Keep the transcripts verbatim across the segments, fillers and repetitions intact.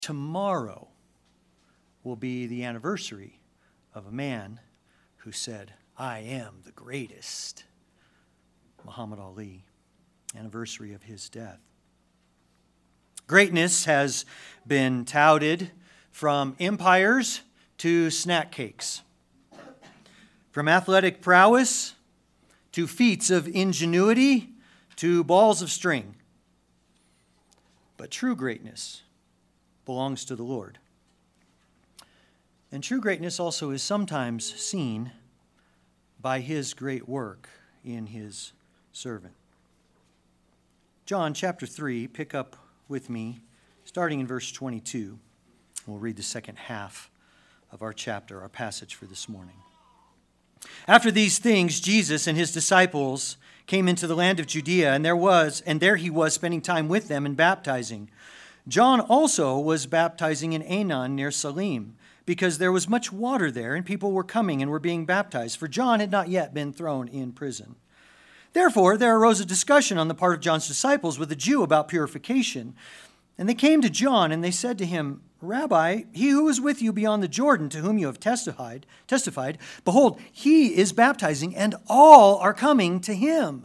Tomorrow will be the anniversary of a man who said, I am the greatest. Muhammad Ali, anniversary of his death. Greatness has been touted from empires to snack cakes, from athletic prowess to feats of ingenuity to balls of string. But true greatness belongs to the Lord. And true greatness also is sometimes seen by his great work in his servant. John chapter three, pick up with me, starting in verse twenty-two. We'll read the second half of our chapter, our passage for this morning. After these things, Jesus and his disciples came into the land of Judea, and there was, and there he was spending time with them and baptizing. John also was baptizing in Aenon near Salim, because there was much water there, and people were coming and were being baptized, for John had not yet been thrown in prison. Therefore, there arose a discussion on the part of John's disciples with a Jew about purification. And they came to John, and they said to him, Rabbi, he who is with you beyond the Jordan, to whom you have testified, testified, behold, he is baptizing, and all are coming to him.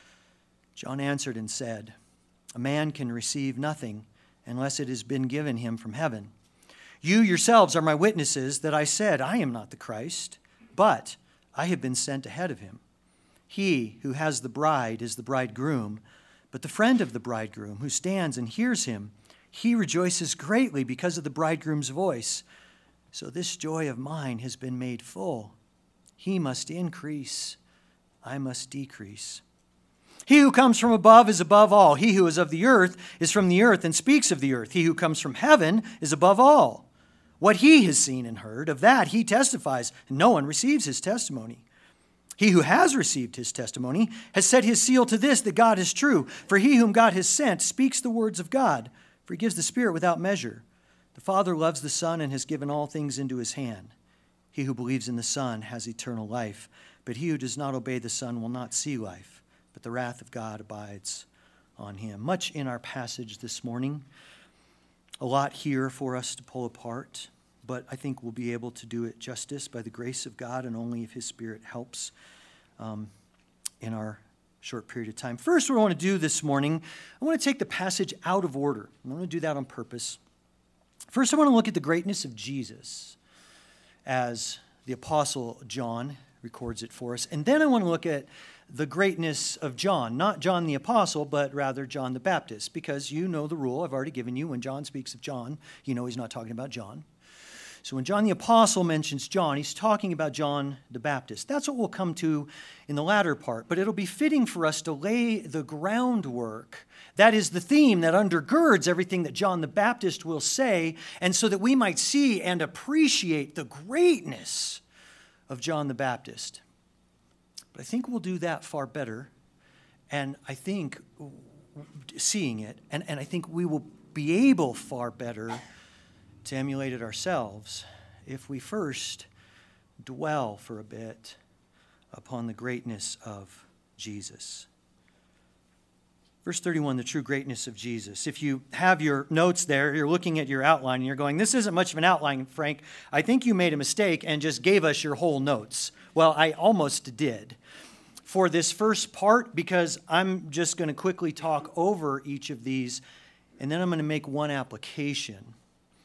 John answered and said, A man can receive nothing unless it has been given him from heaven. You yourselves are my witnesses that I said, I am not the Christ, but I have been sent ahead of him. He who has the bride is the bridegroom, but the friend of the bridegroom who stands and hears him, he rejoices greatly because of the bridegroom's voice. So this joy of mine has been made full. He must increase, I must decrease. He who comes from above is above all. He who is of the earth is from the earth and speaks of the earth. He who comes from heaven is above all. What he has seen and heard, of that he testifies, and no one receives his testimony. He who has received his testimony has set his seal to this, that God is true. For he whom God has sent speaks the words of God, for he gives the Spirit without measure. The Father loves the Son and has given all things into his hand. He who believes in the Son has eternal life, but he who does not obey the Son will not see life, but the wrath of God abides on him. Much in our passage this morning, a lot here for us to pull apart, but I think we'll be able to do it justice by the grace of God and only if his Spirit helps um, in our short period of time. First, what I want to do this morning, I want to take the passage out of order. I want to do that on purpose. First, I want to look at the greatness of Jesus as the Apostle John records it for us. And then I want to look at the greatness of John, not John the Apostle, but rather John the Baptist, because you know the rule I've already given you. When John speaks of John, you know he's not talking about John. So when John the Apostle mentions John, he's talking about John the Baptist. That's what we'll come to in the latter part, but it'll be fitting for us to lay the groundwork. That is the theme that undergirds everything that John the Baptist will say, and so that we might see and appreciate the greatness of John the Baptist. But I think we'll do that far better, and I think seeing it, and, and I think we will be able far better to emulate it ourselves if we first dwell for a bit upon the greatness of Jesus. Verse thirty-one, the true greatness of Jesus. If you have your notes there, you're looking at your outline and you're going, this isn't much of an outline, Frank. I think you made a mistake and just gave us your whole notes. Well, I almost did for this first part, because I'm just going to quickly talk over each of these, and then I'm going to make one application.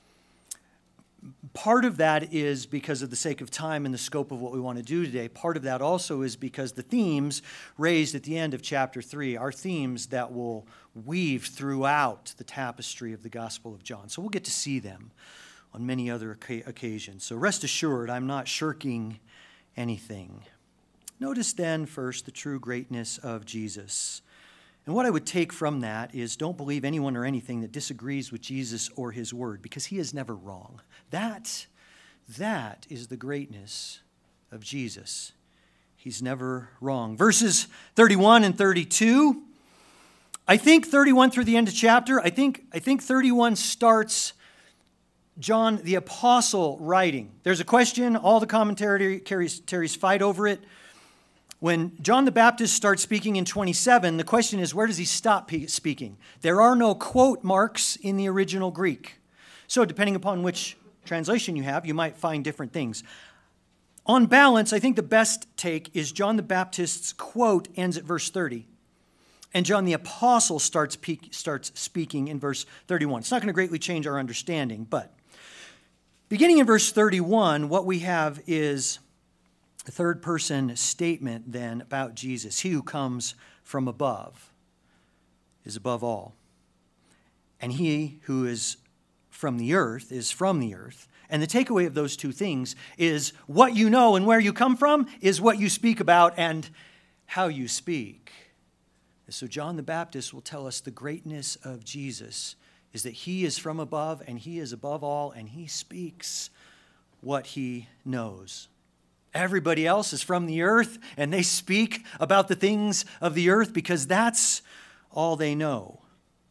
Part of that is because of the sake of time and the scope of what we want to do today. Part of that also is because the themes raised at the end of chapter three are themes that will weave throughout the tapestry of the Gospel of John. So we'll get to see them on many other occasions. So rest assured, I'm not shirking anything. Notice then first the true greatness of Jesus. And what I would take from that is don't believe anyone or anything that disagrees with Jesus or his word, because he is never wrong. That, that is the greatness of Jesus. He's never wrong. Verses thirty-one and thirty-two, I think thirty-one through the end of chapter, I think, I think thirty-one starts John the Apostle writing. There's a question, all the commentaries fight over it. When John the Baptist starts speaking in twenty-seven, the question is, where does he stop speaking? There are no quote marks in the original Greek. So depending upon which translation you have, you might find different things. On balance, I think the best take is John the Baptist's quote ends at verse thirty. And John the Apostle starts, peak, starts speaking in verse thirty-one. It's not going to greatly change our understanding, but beginning in verse thirty-one, what we have is a third-person statement then about Jesus. He who comes from above is above all. And he who is from the earth is from the earth. And the takeaway of those two things is what you know and where you come from is what you speak about and how you speak. So John the Baptist will tell us the greatness of Jesus is that he is from above and he is above all and he speaks what he knows. Everybody else is from the earth and they speak about the things of the earth because that's all they know.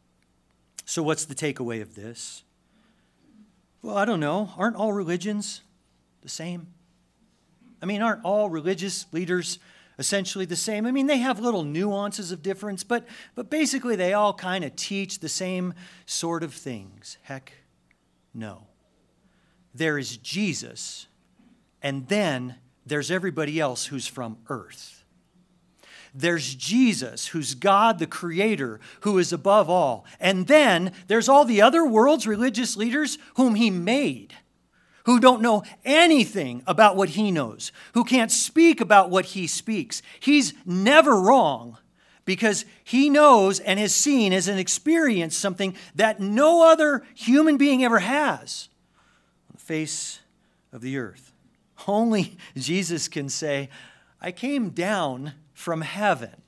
So what's the takeaway of this? Well, I don't know. Aren't all religions the same? I mean, aren't all religious leaders essentially the same? I mean, they have little nuances of difference, but, but basically they all kind of teach the same sort of things. Heck, no. There is Jesus, and then there's everybody else who's from earth. There's Jesus, who's God the Creator, who is above all. And then there's all the other world's religious leaders whom he made, who don't know anything about what he knows, who can't speak about what he speaks. He's never wrong because he knows and has seen as an experience something that no other human being ever has on the face of the earth. Only Jesus can say, I came down from heaven.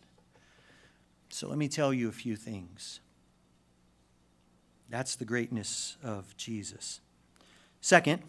So let me tell you a few things. That's the greatness of Jesus. Second,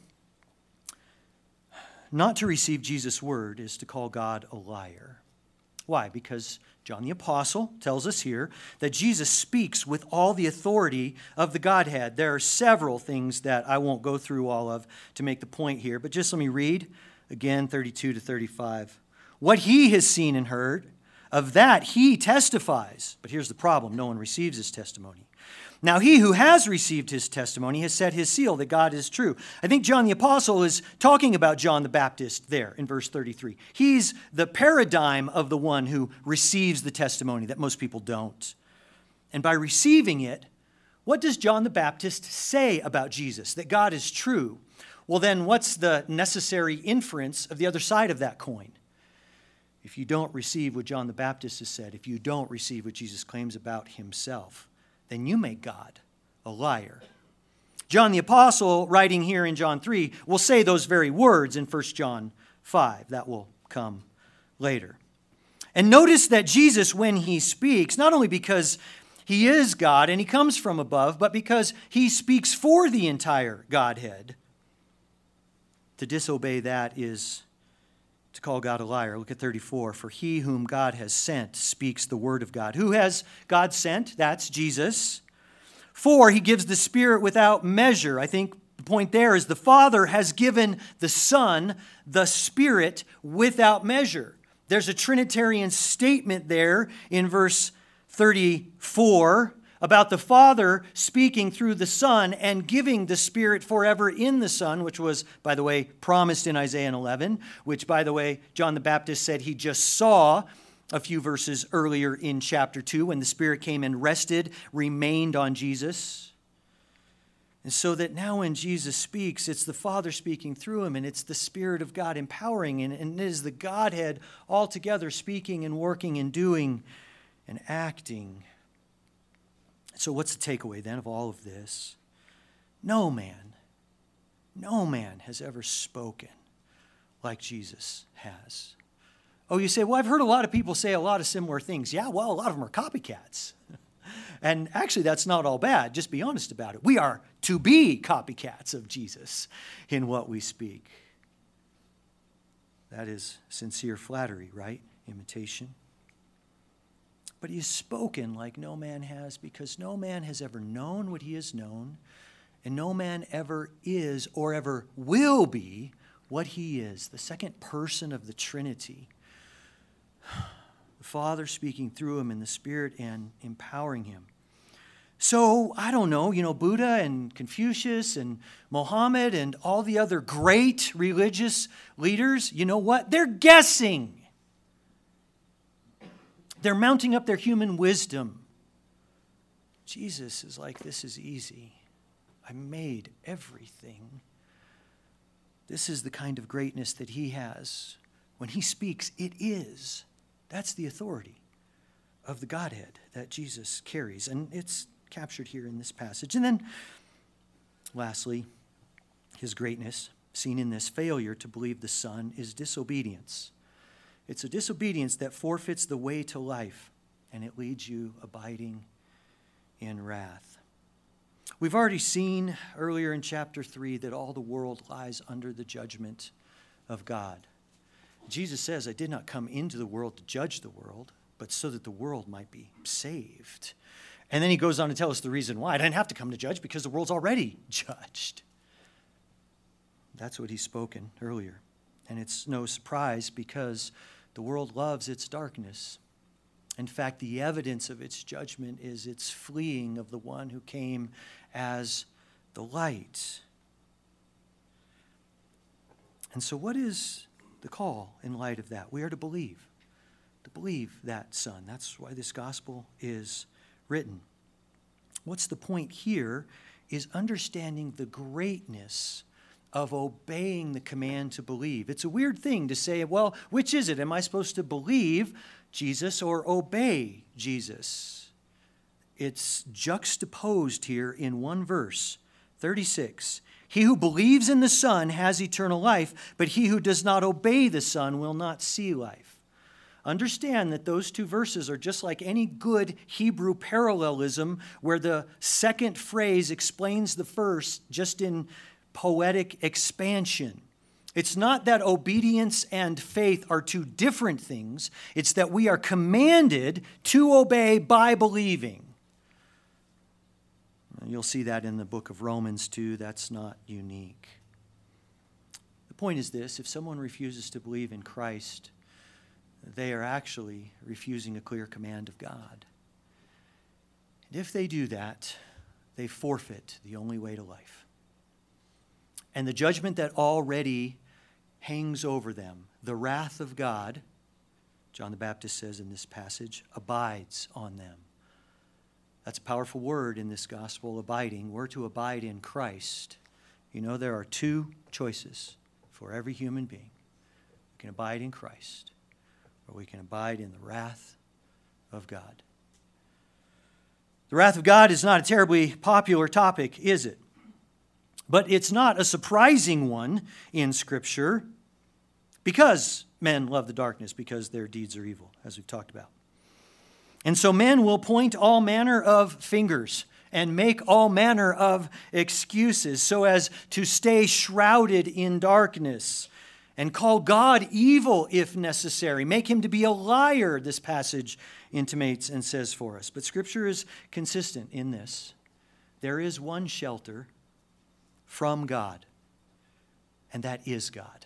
not to receive Jesus' word is to call God a liar. Why? Because John the Apostle tells us here that Jesus speaks with all the authority of the Godhead. There are several things that I won't go through all of to make the point here, but just let me read again thirty-two to thirty-five. What he has seen and heard, of that he testifies. But here's the problem. No one receives his testimony. Now he who has received his testimony has set his seal that God is true. I think John the Apostle is talking about John the Baptist there in verse thirty-three. He's the paradigm of the one who receives the testimony that most people don't. And by receiving it, what does John the Baptist say about Jesus? That God is true. Well then, what's the necessary inference of the other side of that coin? If you don't receive what John the Baptist has said, if you don't receive what Jesus claims about himself, then you make God a liar. John the Apostle, writing here in John three, will say those very words in First John five. That will come later. And notice that Jesus, when he speaks, not only because he is God and he comes from above, but because he speaks for the entire Godhead. To disobey that is to call God a liar. Look at thirty-four. For he whom God has sent speaks the word of God. Who has God sent? That's Jesus. For he gives the Spirit without measure. I think the point there is the Father has given the Son the Spirit without measure. There's a Trinitarian statement there in verse thirty-four about the Father speaking through the Son and giving the Spirit forever in the Son, which was, by the way, promised in Isaiah eleven, which, by the way, John the Baptist said he just saw a few verses earlier in chapter two when the Spirit came and rested, remained on Jesus. And so that now when Jesus speaks, it's the Father speaking through him, and it's the Spirit of God empowering, and, and it is the Godhead altogether speaking and working and doing and acting. So what's the takeaway then of all of this? No man, no man has ever spoken like Jesus has. Oh, you say, well, I've heard a lot of people say a lot of similar things. Yeah, well, a lot of them are copycats. And actually, that's not all bad. Just be honest about it. We are to be copycats of Jesus in what we speak. That is sincere flattery, right? Imitation. But he has spoken like no man has, because no man has ever known what he has known, and no man ever is or ever will be what he is, the second person of the Trinity. The Father speaking through him in the Spirit and empowering him. So, I don't know, you know, Buddha and Confucius and Mohammed and all the other great religious leaders, you know what? They're guessing. They're mounting up their human wisdom. Jesus is like, this is easy. I made everything. This is the kind of greatness that he has. When he speaks, it is. That's the authority of the Godhead that Jesus carries. And it's captured here in this passage. And then, lastly, his greatness, seen in this failure to believe the Son, is disobedience. It's a disobedience that forfeits the way to life, and it leads you abiding in wrath. We've already seen earlier in chapter three that all the world lies under the judgment of God. Jesus says, I did not come into the world to judge the world, but so that the world might be saved. And then he goes on to tell us the reason why. I didn't have to come to judge because the world's already judged. That's what he's spoken earlier. And it's no surprise because the world loves its darkness. In fact, the evidence of its judgment is its fleeing of the one who came as the light. And so what is the call in light of that? We are to believe. To believe that Son. That's why this gospel is written. What's the point here is understanding the greatness of obeying the command to believe. It's a weird thing to say, well, which is it? Am I supposed to believe Jesus or obey Jesus? It's juxtaposed here in one verse, thirty-six. He who believes in the Son has eternal life, but he who does not obey the Son will not see life. Understand that those two verses are just like any good Hebrew parallelism where the second phrase explains the first just in poetic expansion. It's not that obedience and faith are two different things. It's that we are commanded to obey by believing. You'll see that in the book of Romans too. That's not unique. The point is this: if someone refuses to believe in Christ, they are actually refusing a clear command of God. And if they do that, they forfeit the only way to life. And the judgment that already hangs over them, the wrath of God, John the Baptist says in this passage, abides on them. That's a powerful word in this gospel, abiding. We're to abide in Christ. You know, there are two choices for every human being. We can abide in Christ, or we can abide in the wrath of God. The wrath of God is not a terribly popular topic, is it? But it's not a surprising one in Scripture because men love the darkness, because their deeds are evil, as we've talked about. And so men will point all manner of fingers and make all manner of excuses so as to stay shrouded in darkness and call God evil if necessary. Make him to be a liar, this passage intimates and says for us. But Scripture is consistent in this. There is one shelter from God, and that is God.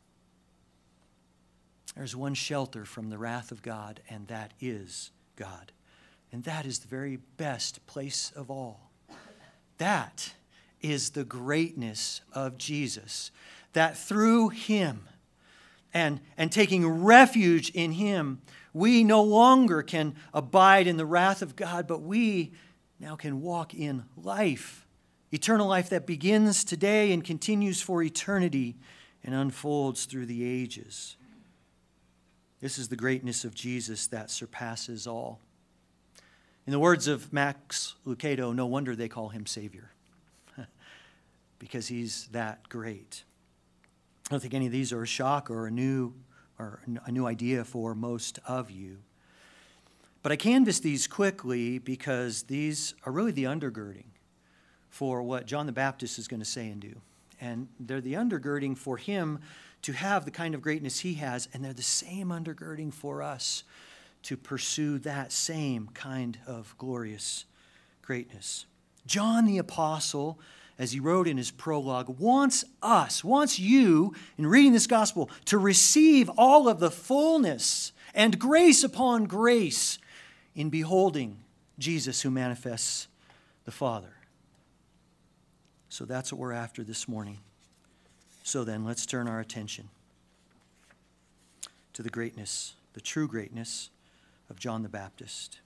There's one shelter from the wrath of God, and that is God. And that is the very best place of all. That is the greatness of Jesus. That through him and, and taking refuge in him, we no longer can abide in the wrath of God, but we now can walk in life. Eternal life that begins today and continues for eternity and unfolds through the ages. This is the greatness of Jesus that surpasses all. In the words of Max Lucado, no wonder they call him Savior, because he's that great. I don't think any of these are a shock or a new or a new idea for most of you. But I canvass these quickly because these are really the undergirding for what John the Baptist is going to say and do. And they're the undergirding for him to have the kind of greatness he has, and they're the same undergirding for us to pursue that same kind of glorious greatness. John the Apostle, as he wrote in his prologue, wants us, wants you, in reading this gospel, to receive all of the fullness and grace upon grace in beholding Jesus who manifests the Father. So that's what we're after this morning. So then, let's turn our attention to the greatness, the true greatness of John the Baptist.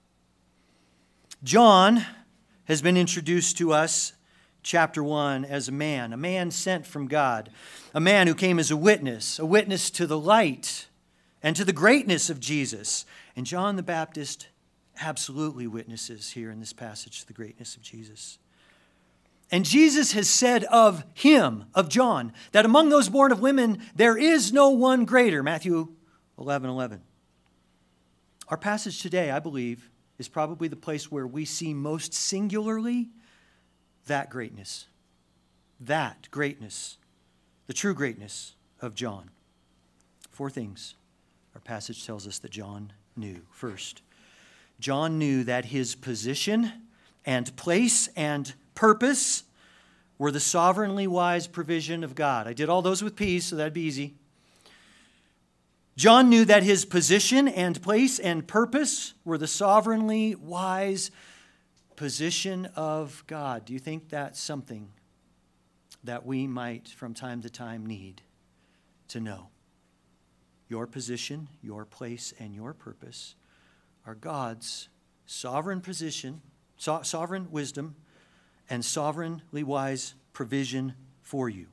John has been introduced to us, chapter one, as a man, a man sent from God, a man who came as a witness, a witness to the light and to the greatness of Jesus. And John the Baptist absolutely witnesses here in this passage to the greatness of Jesus. And Jesus has said of him, of John, that among those born of women, there is no one greater. Matthew eleven eleven. Our passage today, I believe, is probably the place where we see most singularly that greatness. That greatness. The true greatness of John. Four things our passage tells us that John knew. First, John knew that his position and place and purpose were the sovereignly wise provision of God. I did all those with P's, so that'd be easy. John knew that his position and place and purpose were the sovereignly wise position of God. Do you think that's something that we might from time to time need to know? Your position, your place, and your purpose are God's sovereign position, so- sovereign wisdom, and sovereignly wise provision for you.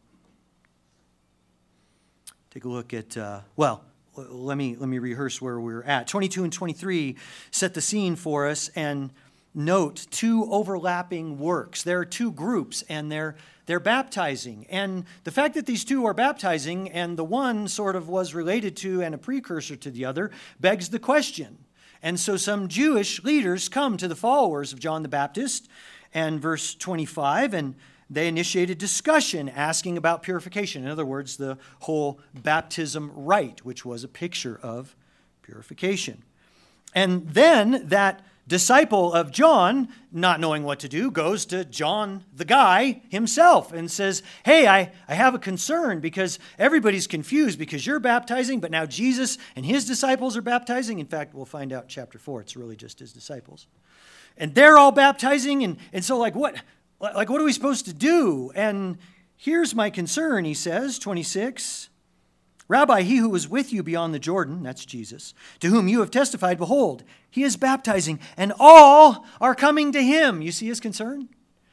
Take a look at, uh, well, let me let me rehearse where we're at. twenty-two and twenty-three set the scene for us, and note two overlapping works. There are two groups, and they're they're baptizing. And the fact that these two are baptizing, and the one sort of was related to and a precursor to the other, begs the question. And so some Jewish leaders come to the followers of John the Baptist, and verse twenty-five, and they initiated discussion asking about purification. In other words, the whole baptism rite, which was a picture of purification. And then that disciple of John, not knowing what to do, goes to John the guy himself and says, hey, I, I have a concern because everybody's confused because you're baptizing, but now Jesus and his disciples are baptizing. In fact, we'll find out in chapter four, it's really just his disciples. And they're all baptizing, and, and so like what, like what are we supposed to do? And here's my concern, he says, twenty-six. Rabbi, he who was with you beyond the Jordan, that's Jesus, to whom you have testified, behold, he is baptizing, and all are coming to him. You see his concern?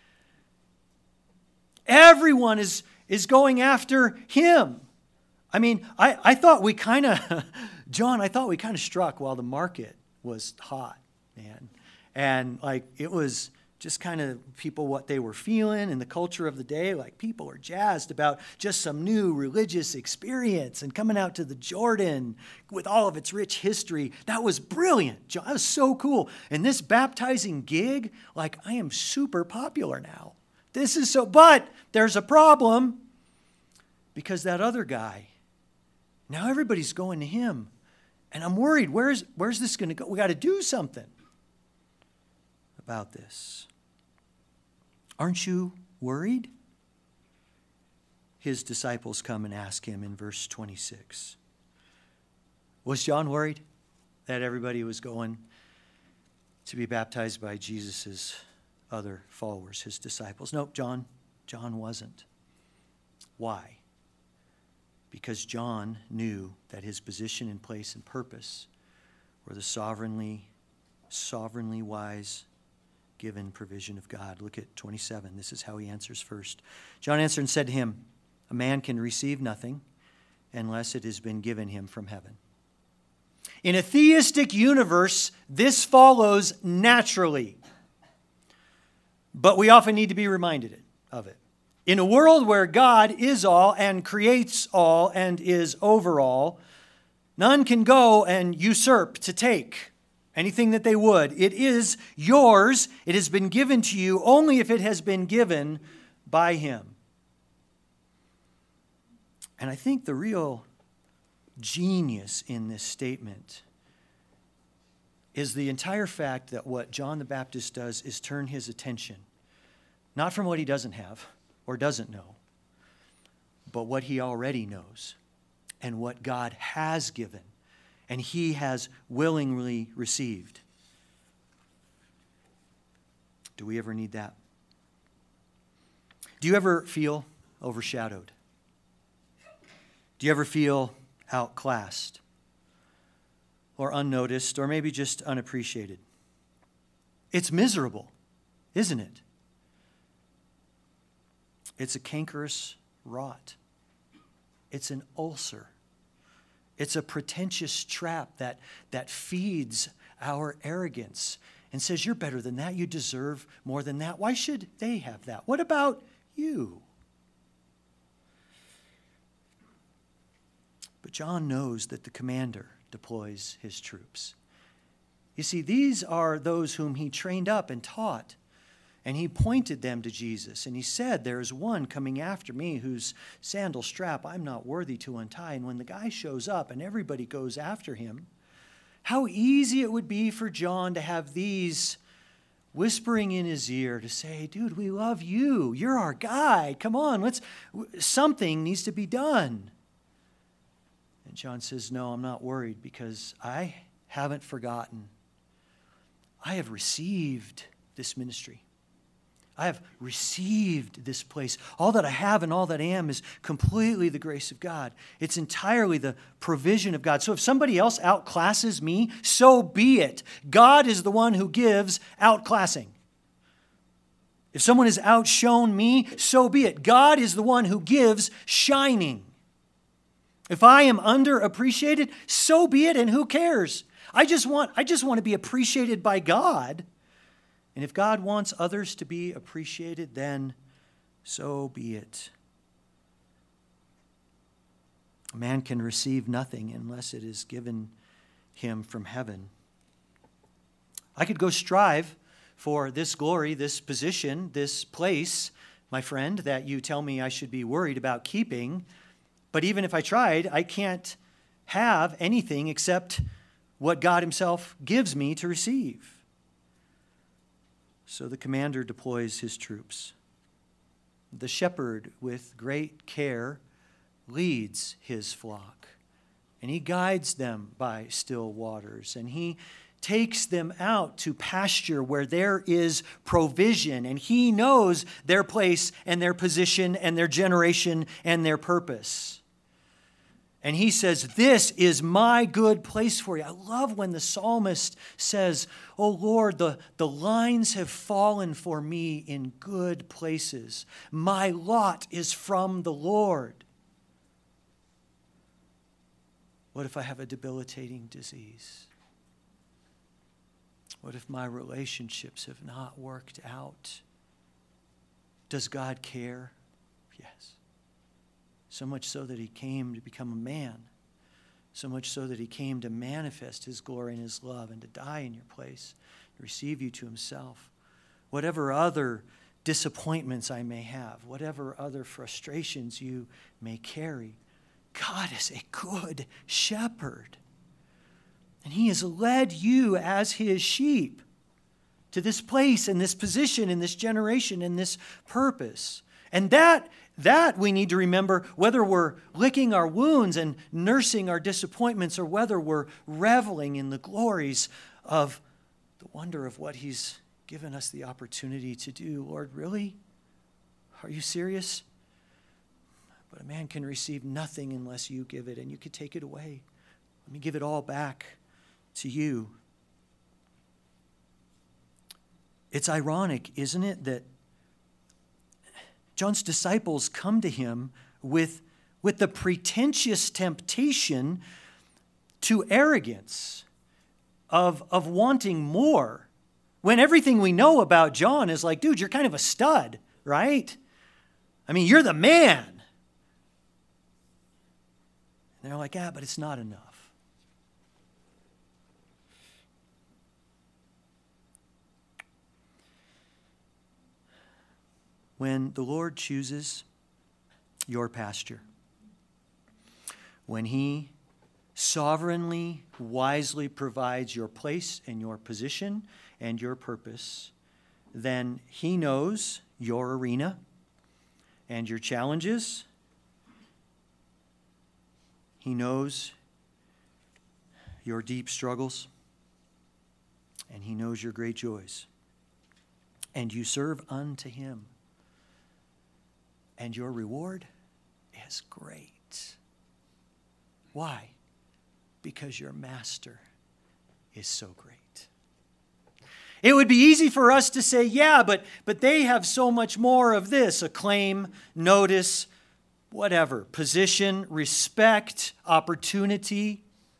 Everyone is, is going after him. I mean, I, I thought we kind of, John, I thought we kind of struck while the market was hot, man. And like it was just kind of people what they were feeling in the culture of the day. Like people are jazzed about just some new religious experience and coming out to the Jordan with all of its rich history. That was brilliant. That was so cool. And this baptizing gig, like I am super popular now. This is so, but there's a problem because that other guy, now everybody's going to him. And I'm worried, where's, where's this going to go? We got to do something about this. Aren't you worried? His disciples come and ask him in verse twenty-six. Was John worried that everybody was going to be baptized by Jesus' other followers, his disciples? Nope, John, John wasn't. Why? Because John knew that his position and place and purpose were the sovereignly, sovereignly wise given provision of God. Look at twenty-seven. This is how he answers first. John answered and said to him, a man can receive nothing unless it has been given him from heaven. In a theistic universe, this follows naturally. But we often need to be reminded of it. In a world where God is all and creates all and is over all, none can go and usurp to take anything that they would. It is yours. It has been given to you only if it has been given by him. And I think the real genius in this statement is the entire fact that what John the Baptist does is turn his attention, not from what he doesn't have or doesn't know, but what he already knows and what God has given and he has willingly received. Do we ever need that? Do you ever feel overshadowed? Do you ever feel outclassed or unnoticed or maybe just unappreciated? It's miserable, isn't it? It's a cankerous rot. It's an ulcer. It's a pretentious trap that, that feeds our arrogance and says, you're better than that. You deserve more than that. Why should they have that? What about you? But John knows that the commander deploys his troops. You see, these are those whom he trained up and taught. And he pointed them to Jesus. And he said, there is one coming after me whose sandal strap I'm not worthy to untie. And when the guy shows up and everybody goes after him, how easy it would be for John to have these whispering in his ear to say, dude, we love you. You're our guy. Come on, let's, something needs to be done. And John says, no, I'm not worried because I haven't forgotten. I have received this ministry. I have received this place. All that I have and all that I am is completely the grace of God. It's entirely the provision of God. So if somebody else outclasses me, so be it. God is the one who gives outclassing. If someone has outshone me, so be it. God is the one who gives shining. If I am underappreciated, so be it, and who cares? I just want, I just want to be appreciated by God. And if God wants others to be appreciated, then so be it. A man can receive nothing unless it is given him from heaven. I could go strive for this glory, this position, this place, my friend, that you tell me I should be worried about keeping. But even if I tried, I can't have anything except what God himself gives me to receive. So the commander deploys his troops. The shepherd, with great care, leads his flock, and he guides them by still waters, and he takes them out to pasture where there is provision, and he knows their place and their position and their generation and their purpose. And he says, this is my good place for you. I love when the psalmist says, oh Lord, the, the lines have fallen for me in good places. My lot is from the Lord. What if I have a debilitating disease? What if my relationships have not worked out? Does God care? Yes. So much so that he came to become a man. So much so that he came to manifest his glory and his love and to die in your place, to receive you to himself. Whatever other disappointments I may have, whatever other frustrations you may carry, God is a good shepherd. And he has led you as his sheep to this place and this position and this generation and this purpose. And that, that we need to remember, whether we're licking our wounds and nursing our disappointments or whether we're reveling in the glories of the wonder of what he's given us the opportunity to do. Lord, really? Are you serious? But a man can receive nothing unless you give it, and you could take it away. Let me give it all back to you. It's ironic, isn't it, that John's disciples come to him with, with the pretentious temptation to arrogance of, of wanting more, when everything we know about John is like, dude, you're kind of a stud, right? I mean, you're the man. And they're like, yeah, but it's not enough. When the Lord chooses your pasture, when he sovereignly, wisely provides your place and your position and your purpose, then he knows your arena and your challenges. He knows your deep struggles, and he knows your great joys. and you serve unto him. And your reward is great. Why? Because your master is so great. It would be easy for us to say, yeah, but, but they have so much more of this: acclaim, notice, whatever, position, respect, opportunity.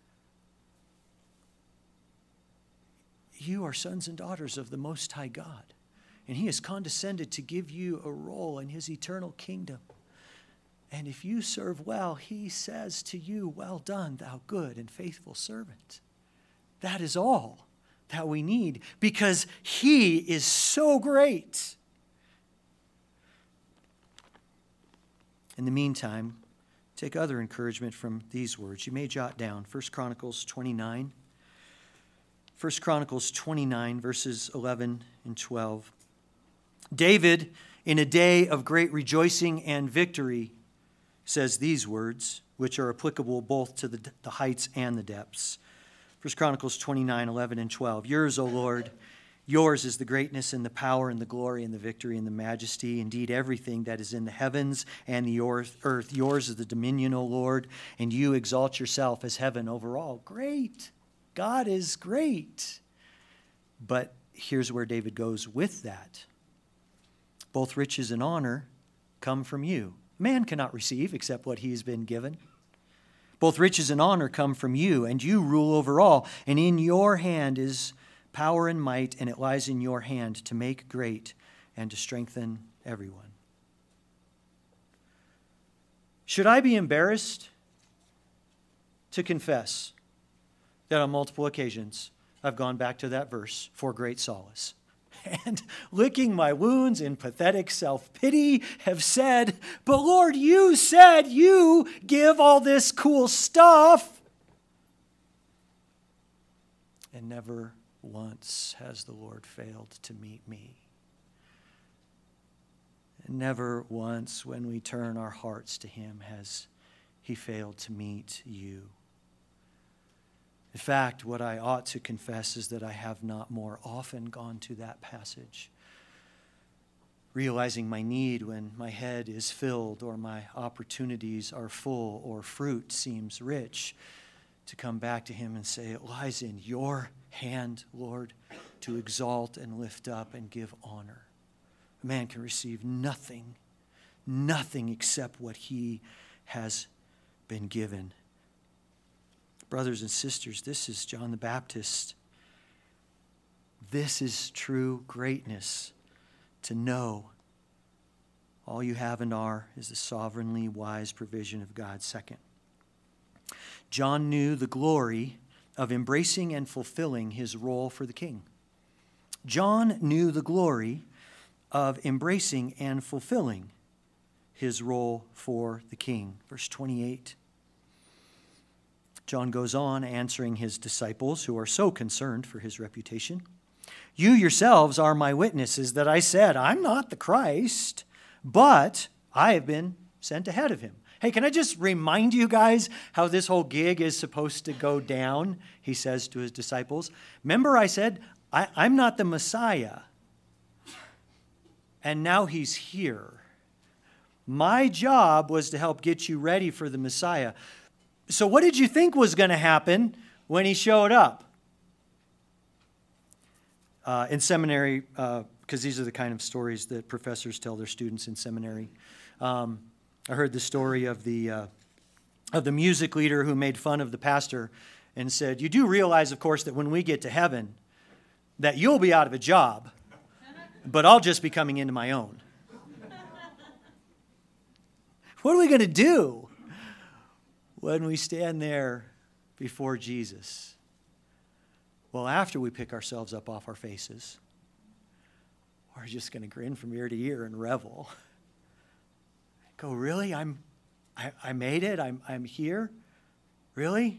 You are sons and daughters of the Most High God, and he has condescended to give you a role in his eternal kingdom. And if you serve well, he says to you, well done, thou good and faithful servant. That is all that we need, because he is so great. In the meantime, take other encouragement from these words. You may jot down First Chronicles twenty-nine. First Chronicles twenty-nine, verses eleven and twelve. David, in a day of great rejoicing and victory, says these words, which are applicable both to the, the heights and the depths. First Chronicles twenty-nine, eleven and twelve. Yours, O Lord, yours is the greatness and the power and the glory and the victory and the majesty. Indeed, everything that is in the heavens and the earth, yours is the dominion, O Lord, and you exalt yourself as heaven over all. Great. God is great. But here's where David goes with that. Both riches and honor come from you. Man cannot receive except what he has been given. Both riches and honor come from you, and you rule over all. And in your hand is power and might, and it lies in your hand to make great and to strengthen everyone. Should I be embarrassed to confess that on multiple occasions I've gone back to that verse for great solace, and licking my wounds in pathetic self-pity have said, but Lord, you said you give all this cool stuff. And never once has the Lord failed to meet me. And never once when we turn our hearts to him has he failed to meet you. In fact, what I ought to confess is that I have not more often gone to that passage, realizing my need when my head is filled or my opportunities are full or fruit seems rich, to come back to him and say, it lies in your hand, Lord, to exalt and lift up and give honor. A man can receive nothing, nothing except what he has been given. Brothers and sisters, this is John the Baptist. This is true greatness, to know all you have and are is the sovereignly wise provision of God. Second, John knew the glory of embracing and fulfilling his role for the king. John knew the glory of embracing and fulfilling his role for the king. Verse twenty-eight. John goes on, answering his disciples who are so concerned for his reputation. You yourselves are my witnesses that I said, I'm not the Christ, but I have been sent ahead of him. Hey, can I just remind you guys how this whole gig is supposed to go down? He says to his disciples. Remember I said, I, I'm not the Messiah. And now he's here. My job was to help get you ready for the Messiah. So what did you think was going to happen when he showed up? Uh, in seminary, because uh, these are the kind of stories that professors tell their students in seminary. Um, I heard the story of the uh, of the music leader who made fun of the pastor and said, you do realize, of course, that when we get to heaven, that you'll be out of a job, but I'll just be coming into my own. What are we going to do when we stand there before Jesus? Well, after we pick ourselves up off our faces, we're just going to grin from ear to ear and revel. Go, really? I'm, I, I made it? I'm, I'm here? Really?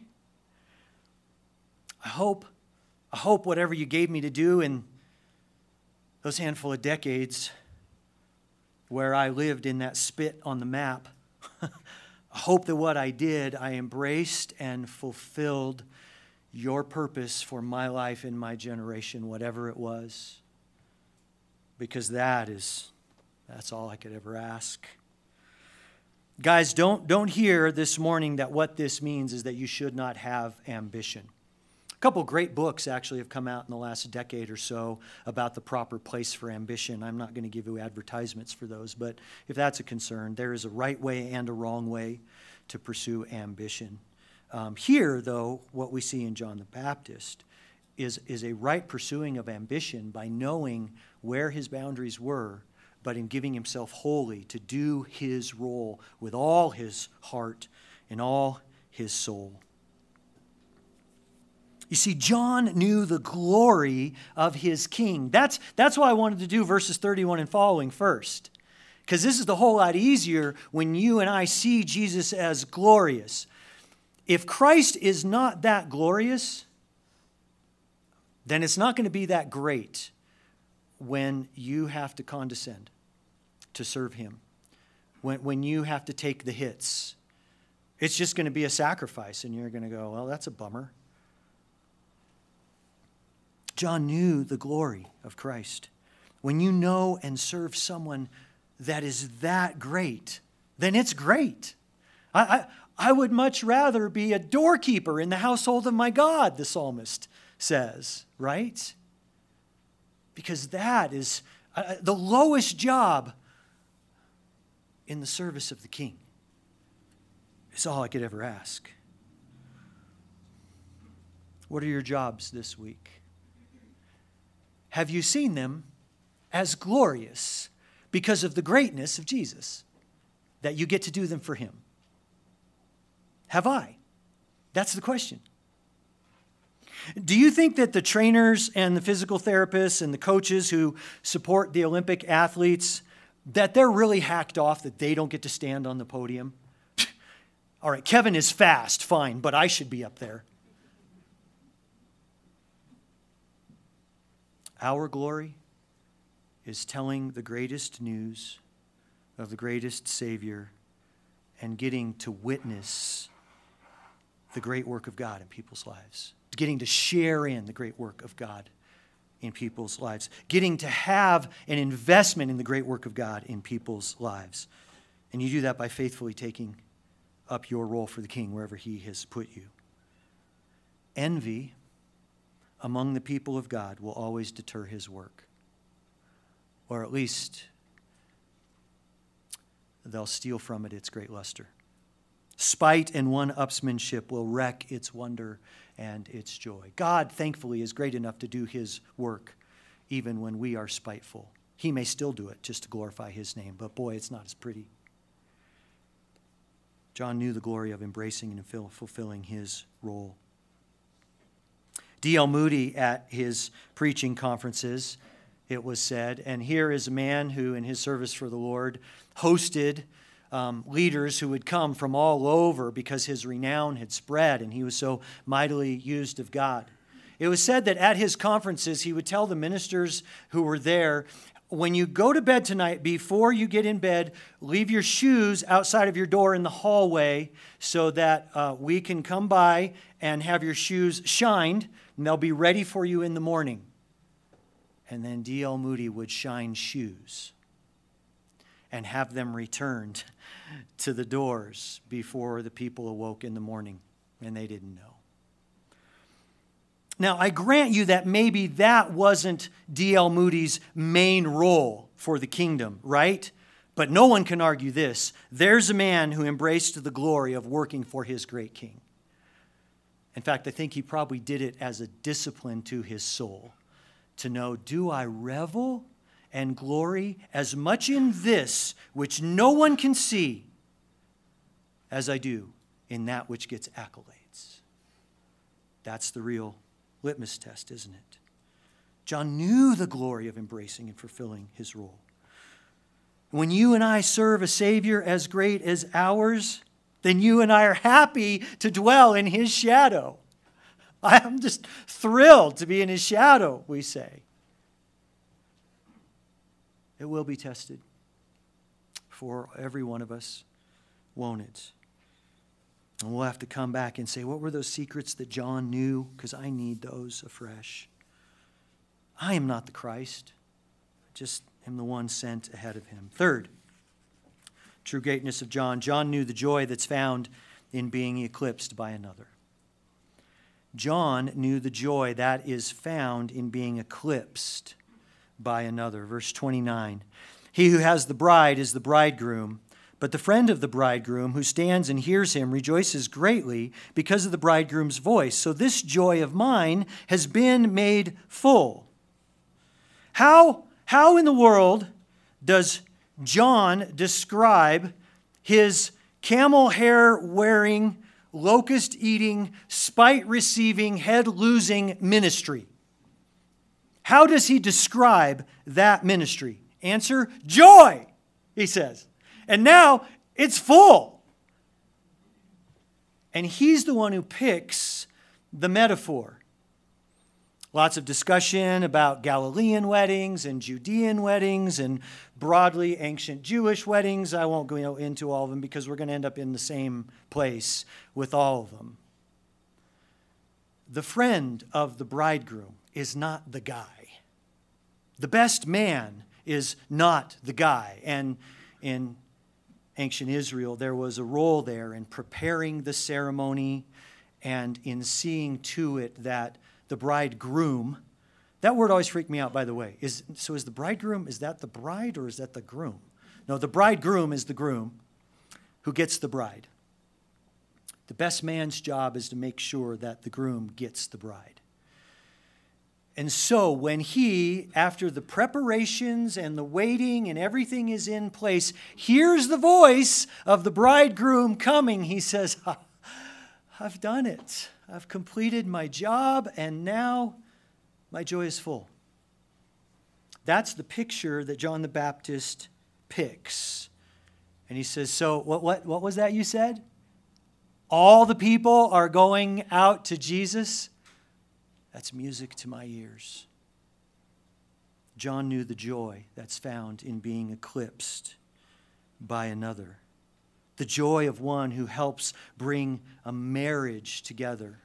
I hope, I hope whatever you gave me to do in those handful of decades where I lived in that spit on the map, I hope that what I did, I embraced and fulfilled your purpose for my life in my generation, whatever it was. because that is, that's all I could ever ask. Guys, don't, don't hear this morning that what this means is that you should not have ambition. A couple great books actually have come out in the last decade or so about the proper place for ambition. I'm not going to give you advertisements for those, but if that's a concern, there is a right way and a wrong way to pursue ambition. Um, here, though, what we see in John the Baptist is, is a right pursuing of ambition by knowing where his boundaries were, but in giving himself wholly to do his role with all his heart and all his soul. You see, John knew the glory of his king. That's, that's why I wanted to do verses thirty-one and following first. Because this is the whole lot easier when you and I see Jesus as glorious. If Christ is not that glorious, then it's not going to be that great when you have to condescend to serve him. When, when you have to take the hits. It's just going to be a sacrifice, and you're going to go, well, that's a bummer. John knew the glory of Christ. When you know and serve someone that is that great, then it's great. I, I, I would much rather be a doorkeeper in the household of my God, the psalmist says, right? Because that is uh, the lowest job in the service of the king. It's all I could ever ask. What are your jobs this week? Have you seen them as glorious because of the greatness of Jesus, that you get to do them for him? Have I? That's the question. Do you think that the trainers and the physical therapists and the coaches who support the Olympic athletes, that they're really hacked off that they don't get to stand on the podium? All right, Kevin is fast, fine, but I should be up there. Our glory is telling the greatest news of the greatest Savior and getting to witness the great work of God in people's lives. Getting to share in the great work of God in people's lives. Getting to have an investment in the great work of God in people's lives. And you do that by faithfully taking up your role for the King wherever he has put you. Envy among the people of God will always deter his work. Or at least they'll steal from it its great luster. Spite and one-upsmanship will wreck its wonder and its joy. God, thankfully, is great enough to do his work even when we are spiteful. He may still do it just to glorify his name, but boy, it's not as pretty. John knew the glory of embracing and fulfilling his role. D L Moody at his preaching conferences, it was said, and here is a man who in his service for the Lord hosted um, leaders who would come from all over because his renown had spread and he was so mightily used of God. It was said that at his conferences he would tell the ministers who were there, when you go to bed tonight, before you get in bed, leave your shoes outside of your door in the hallway so that uh, we can come by and have your shoes shined, and they'll be ready for you in the morning. And then D L Moody would shine shoes and have them returned to the doors before the people awoke in the morning, and they didn't know. Now, I grant you that maybe that wasn't D L Moody's main role for the kingdom, right? But no one can argue this. There's a man who embraced the glory of working for his great king. In fact, I think he probably did it as a discipline to his soul, to know, do I revel and glory as much in this which no one can see as I do in that which gets accolades? That's the real litmus test, isn't it? John knew the glory of embracing and fulfilling his role. When you and I serve a Savior as great as ours, then you and I are happy to dwell in his shadow. I'm just thrilled to be in his shadow, we say. It will be tested for every one of us, won't it? And we'll have to come back and say, what were those secrets that John knew? Because I need those afresh. I am not the Christ. Just him the one sent ahead of him. Third, true greatness of John. John knew the joy that's found in being eclipsed by another. John knew the joy that is found in being eclipsed by another. Verse twenty-nine, he who has the bride is the bridegroom, but the friend of the bridegroom who stands and hears him rejoices greatly because of the bridegroom's voice. So this joy of mine has been made full. How, how in the world does John describe his camel hair wearing, locust eating, spite receiving, head losing ministry? How does he describe that ministry? Answer, joy, he says. And now it's full. And he's the one who picks the metaphor. Lots of discussion about Galilean weddings and Judean weddings and broadly ancient Jewish weddings. I won't go into all of them because we're going to end up in the same place with all of them. The friend of the bridegroom is not the guy. The best man is not the guy. And in ancient Israel, there was a role there in preparing the ceremony and in seeing to it that the bridegroom, that word always freaked me out, by the way. Is, so is the bridegroom, is that the bride or is that the groom? No, the bridegroom is the groom who gets the bride. The best man's job is to make sure that the groom gets the bride. And so when he, after the preparations and the waiting and everything is in place, hears the voice of the bridegroom coming, he says, I've done it. I've completed my job, and now my joy is full. That's the picture that John the Baptist picks. And he says, so what, what, what was that you said? All the people are going out to Jesus? That's music to my ears. John knew the joy that's found in being eclipsed by another. The joy of one who helps bring a marriage together.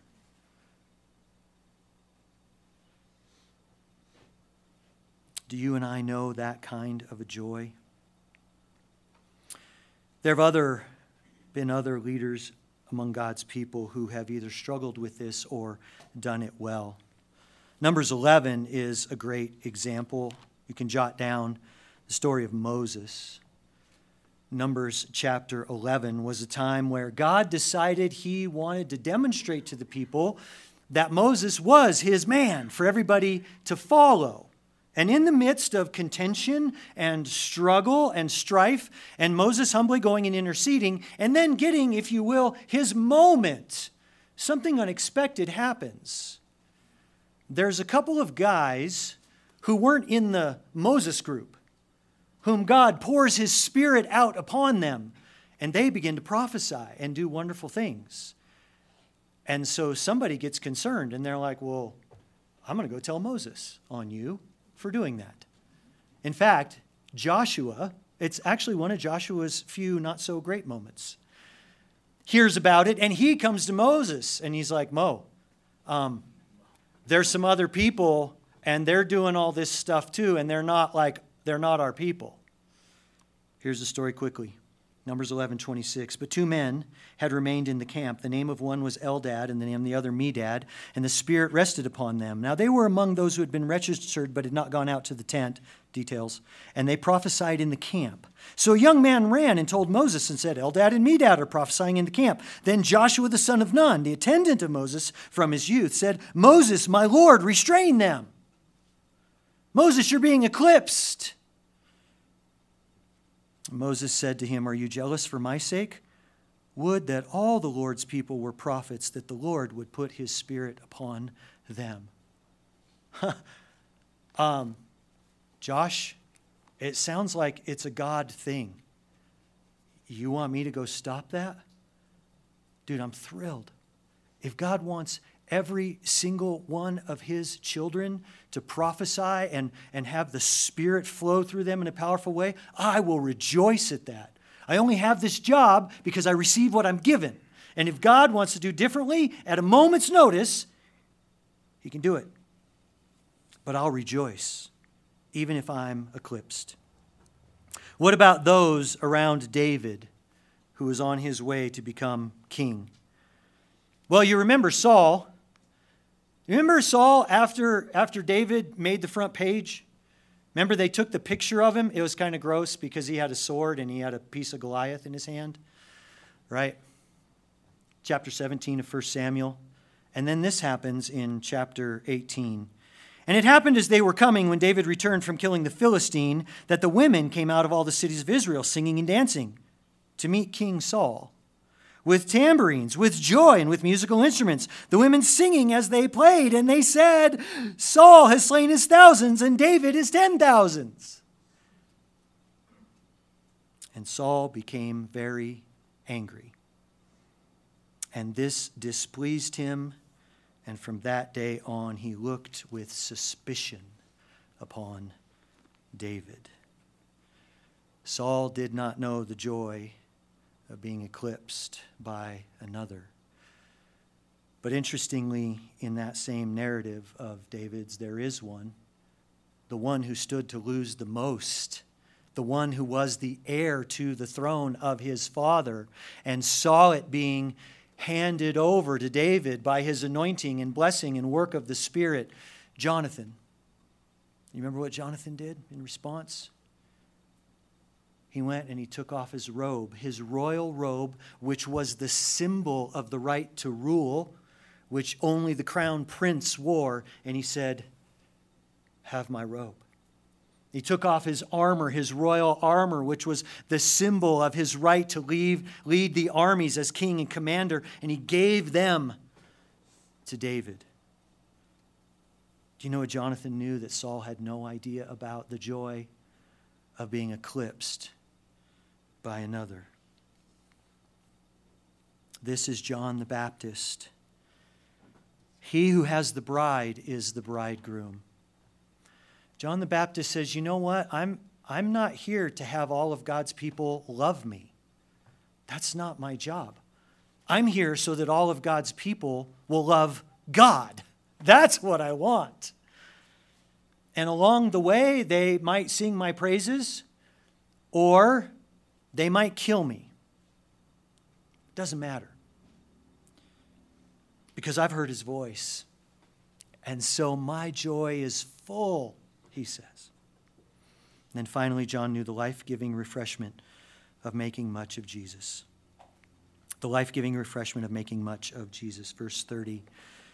Do you and I know that kind of a joy? There have other, been other leaders among God's people who have either struggled with this or done it well. Numbers eleven is a great example. You can jot down the story of Moses. Numbers chapter eleven was a time where God decided he wanted to demonstrate to the people that Moses was his man for everybody to follow. And in the midst of contention and struggle and strife, and Moses humbly going and interceding, and then getting, if you will, his moment, something unexpected happens. There's a couple of guys who weren't in the Moses group, whom God pours his Spirit out upon them, and they begin to prophesy and do wonderful things. And so somebody gets concerned, and they're like, well, I'm going to go tell Moses on you for doing that. In fact, Joshua, it's actually one of Joshua's few not so great moments, hears about it, and he comes to Moses, and he's like, Mo, um, there's some other people, and they're doing all this stuff too, and they're not like, they're not our people. Here's the story quickly. Numbers eleven twenty-six. But two men had remained in the camp. The name of one was Eldad, and the name of the other Medad, and the Spirit rested upon them. Now they were among those who had been registered but had not gone out to the tent. Details. And they prophesied in the camp. So a young man ran and told Moses and said, Eldad and Medad are prophesying in the camp. Then Joshua the son of Nun, the attendant of Moses from his youth, said, Moses, my Lord, restrain them. Moses, you're being eclipsed. Moses said to him, are you jealous for my sake? Would that all the Lord's people were prophets, that the Lord would put his Spirit upon them. um, Josh, it sounds like it's a God thing. You want me to go stop that? Dude, I'm thrilled. If God wants every single one of his children to prophesy and, and have the Spirit flow through them in a powerful way, I will rejoice at that. I only have this job because I receive what I'm given. And if God wants to do differently at a moment's notice, he can do it. But I'll rejoice. even if I'm eclipsed? What about those around David who was on his way to become king? Well, you remember Saul. You remember Saul after, after David made the front page? Remember they took the picture of him? It was kind of gross because he had a sword and he had a piece of Goliath in his hand. Right? Chapter seventeen of First Samuel. And then this happens in chapter eighteen. And it happened as they were coming, when David returned from killing the Philistine, that the women came out of all the cities of Israel singing and dancing to meet King Saul, with tambourines, with joy, and with musical instruments, the women singing as they played. And they said, Saul has slain his thousands, and David his ten thousands. And Saul became very angry. And this displeased him, and from that day on he looked with suspicion upon David. Saul did not know the joy of being eclipsed by another. But interestingly, in that same narrative of David's, there is one, the one who stood to lose the most, the one who was the heir to the throne of his father, and saw it being handed over to David by his anointing and blessing and work of the Spirit, Jonathan. You remember what Jonathan did in response? He went and he took off his robe, his royal robe, which was the symbol of the right to rule, which only the crown prince wore, and he said, have my robe. He took off his armor, his royal armor, which was the symbol of his right to leave, lead the armies as king and commander, and he gave them to David. Do you know what Jonathan knew that Saul had no idea about? The joy of being eclipsed by another. This is John the Baptist. He who has the bride is the bridegroom. John the Baptist says, you know what? I'm, I'm not here to have all of God's people love me. That's not my job. I'm here so that all of God's people will love God. That's what I want. And along the way, they might sing my praises, or they might kill me. Doesn't matter. Because I've heard his voice. And so my joy is full, he says. And then finally, John knew the life-giving refreshment of making much of Jesus. The life-giving refreshment of making much of Jesus. Verse thirty.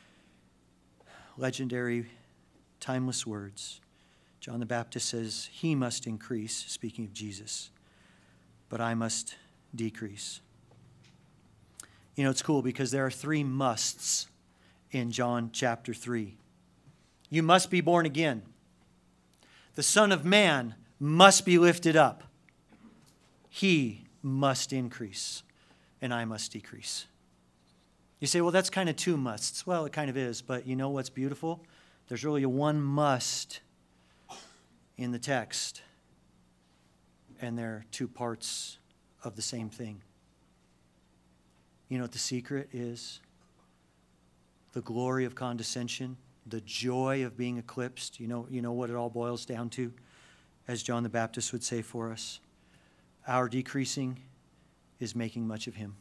Legendary, timeless words. John the Baptist says, he must increase, speaking of Jesus, but I must decrease. You know, it's cool because there are three musts in John chapter three. You must be born again. The Son of Man must be lifted up. He must increase, and I must decrease. You say, well, that's kind of two musts. Well, it kind of is, but you know what's beautiful? There's really a one must in the text, and they're two parts of the same thing. You know what the secret is? The glory of condescension, the joy of being eclipsed. You know, you know what it all boils down to, as John the Baptist would say for us. Our decreasing is making much of him,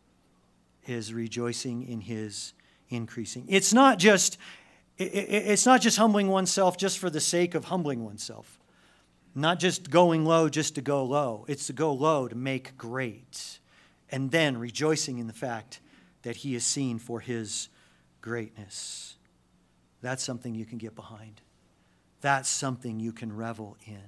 is rejoicing in his increasing. It's not just it's not just humbling oneself just for the sake of humbling oneself. Not just going low just to go low. It's to go low to make great. And then rejoicing in the fact that he is seen for his greatness. That's something you can get behind. That's something you can revel in.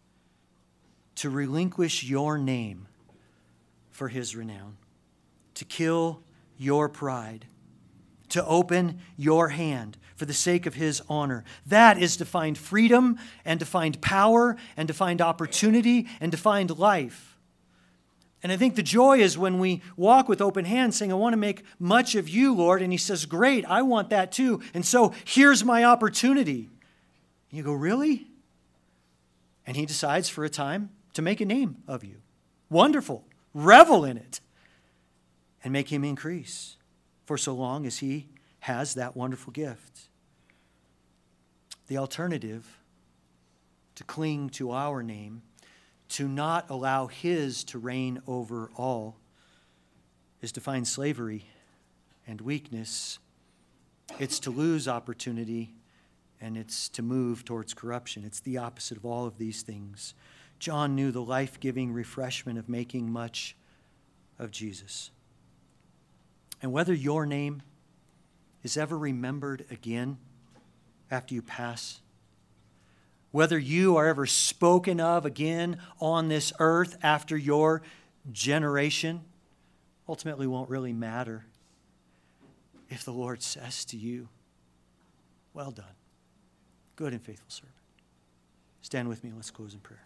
To relinquish your name for his renown. To kill your pride. To open your hand for the sake of his honor. That is to find freedom and to find power and to find opportunity and to find life. And I think the joy is when we walk with open hands saying, I want to make much of you, Lord. And he says, great, I want that too. And so here's my opportunity. And you go, really? And he decides for a time to make a name of you. Wonderful. Revel in it. And make him increase for so long as he has that wonderful gift. The alternative to cling to our name, to not allow his to reign over all, is to find slavery and weakness. It's to lose opportunity, and it's to move towards corruption. It's the opposite of all of these things. John knew the life-giving refreshment of making much of Jesus. And whether your name is ever remembered again after you pass, whether you are ever spoken of again on this earth after your generation, ultimately won't really matter if the Lord says to you, well done, good and faithful servant. Stand with me, let's close in prayer.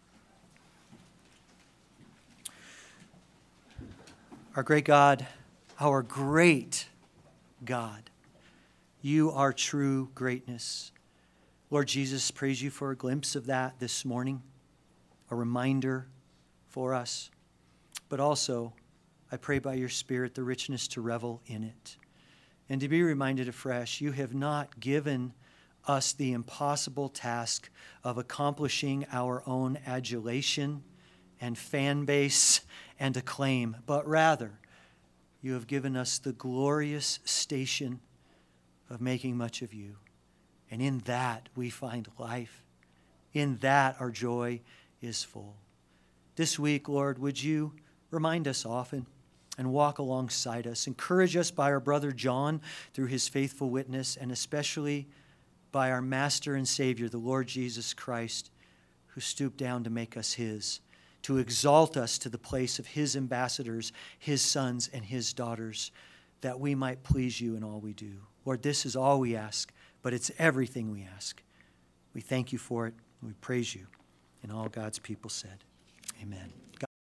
Our great God, our great God, you are true greatness. Lord Jesus, praise you for a glimpse of that this morning, a reminder for us. But also, I pray by your Spirit the richness to revel in it. And to be reminded afresh, you have not given us the impossible task of accomplishing our own adulation and fan base and acclaim, but rather you have given us the glorious station of making much of you. And in that we find life. In that our joy is full. This week, Lord, would you remind us often and walk alongside us. Encourage us by our brother John through his faithful witness, and especially by our Master and Savior, the Lord Jesus Christ, who stooped down to make us his, to exalt us to the place of his ambassadors, his sons and his daughters, that we might please you in all we do. Lord, this is all we ask, but it's everything we ask. We thank you for it, and we praise you. And all God's people said, amen.